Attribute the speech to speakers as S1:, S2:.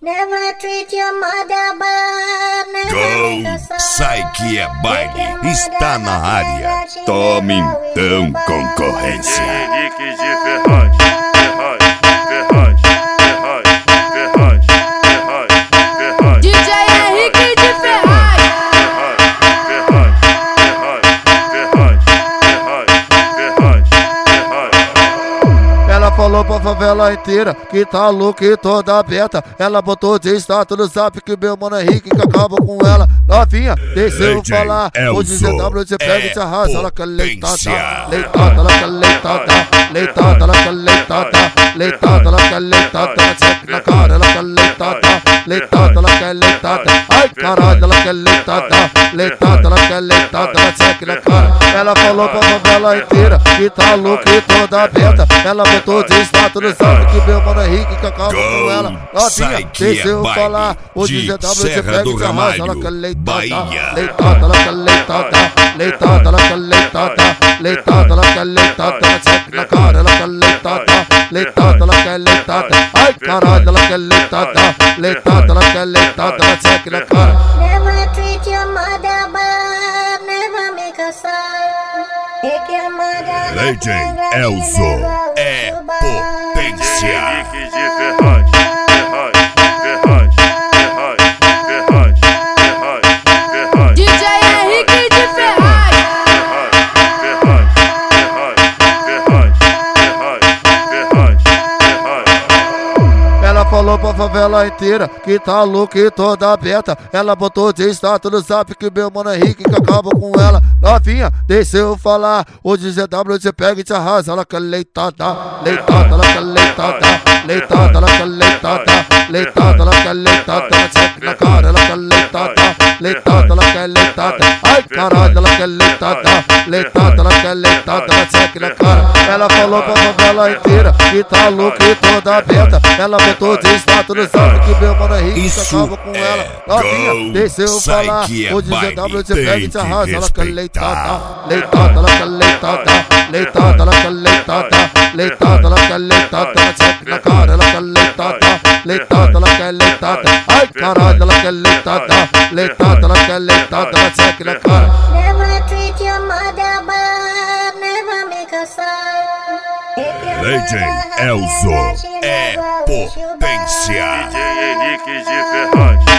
S1: Never treat your mother bad, never
S2: Sai que é baile, está na área. Tome então, concorrência.
S3: Henrique de Ferraz, Ferraz,
S4: DJ Henrique de Ferraz.
S5: Ela falou pra favela inteira que tá louca e toda aberta. Ela botou de status no zap que meu mano Henrique que acaba com ela. Novinha, deixa eu falar. O GZW você pega e te arrasa. Ela quer leitada, leitada, ela quer leitada, leitada, ela quer leitada, leitada, ela quer leitada. Check na cara, ela quer leitada, leitada, ela quer leitada. Ai caralho, ela quer leitada, leitada, ela quer leitada. Check na cara. Ela falou pra favela inteira que tá louca e toda aberta. Ela botou de status no zap que meu mano Henrique que acaba com ela. Novinha, deixa eu falar. O GZW você pega e te arrasa. Ela quer leitada, leitada, ela quer leitada, leitada, ela quer leitada, leitada, ela quer leitada. Check na cara, ela quer leitada, leitada, ela quer leitada. Ai caralho, ela quer leitada, leitada, ela quer leitada. Check na cara.
S1: Never treat your mother bad, never make a sound. Take your mother
S2: Legend Elzo é potência.
S3: Henrique de Ferraz,
S4: DJ Henrique de Ferraz.
S5: Ela falou pra favela inteira que tá louca e toda aberta. Ela botou de status no zap que meu mano Henrique que acaba com ela. Novinha, deixa eu falar. O GZW você pega e te arrasa. Ela quer leitada, leitada, ela quer leitada, leitada, ela quer leitada, leitada, ela quer leitada. Check na cara, ela quer leitada, leitada, ela quer leitada. Ai caralho, ela quer leitada, leitada, ela quer leitada. Check na cara. Ela falou pra favela inteira que tá louca e toda aberta. Ela botou de status no zap que meu mano Henrique que acaba com ela. Novinha, deixa eu falar. O GZW você pega e te arrasa. Ela quer leitada, leitada, ela quer leitada, leitada, ela quer leitada, leitada, ela quer leitada. Check na cara, ela quer leitada, leitada, ela quer leitada. Ai caralho, ela quer leitada, leitada, ela quer leitada. Check na cara.
S1: Never treat your mother bad, never make a sound.
S2: Legend Elzo é potência.
S3: DJ Henrique de Ferraz.